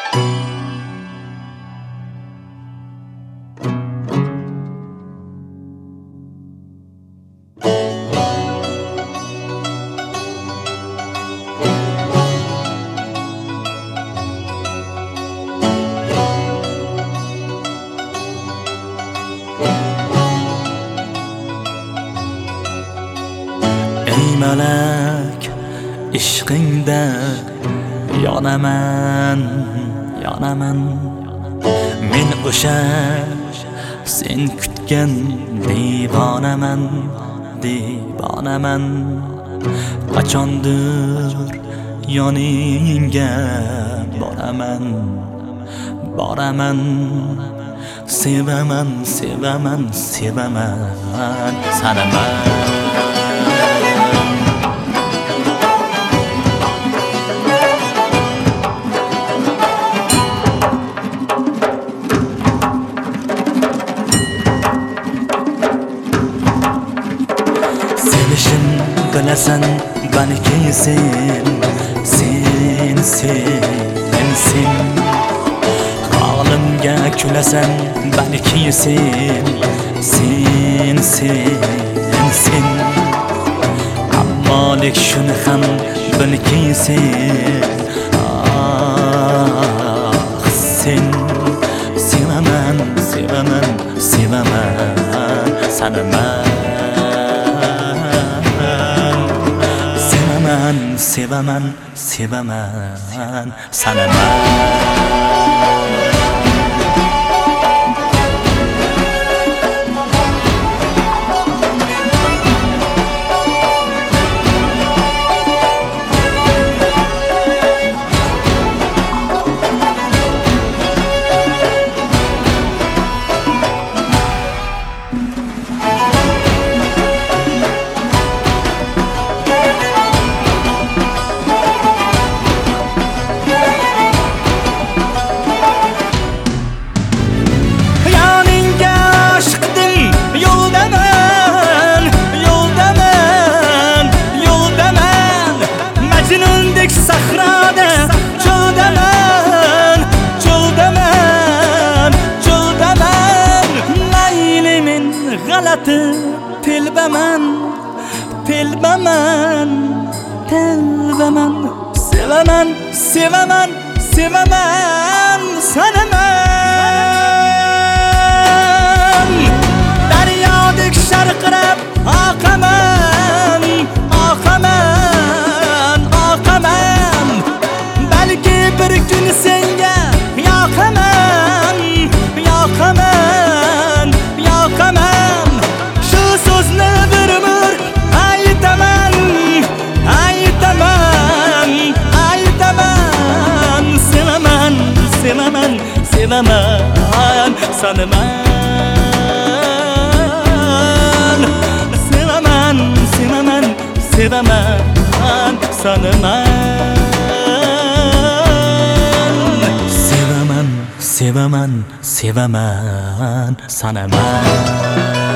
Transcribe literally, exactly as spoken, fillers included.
Ey malak, ishqingda yonaman, yonaman. Men o'sha sen kutgan divonaman, divonaman. Qachondir yoningga boraman, boraman. Sevaman, sevaman, sevaman sanaman. Sevishim bilasan balki sen, sen, sen, sen. Halimga kulasan balki sen, sen, sen, sen. Ammo lek shuni ham bilki sen, ah sen. Sevaman, sevaman, sevaman sanaman. Sevaman, sevaman sanaman. Telbaman, telbaman, telbaman. Sevaman, sevaman, sevaman sanaman. Daryodek sharqirab oqaman, oqaman, oqaman. Balki bir kun senga yoqaman, yoqaman, yoqaman. So'zni bir umr aytaman, aytaman, aytaman. Sevaman, sevaman, sevaman sanaman. Sevaman, sevaman, sevaman sanaman. Sevaman, sevaman, sevaman sanaman.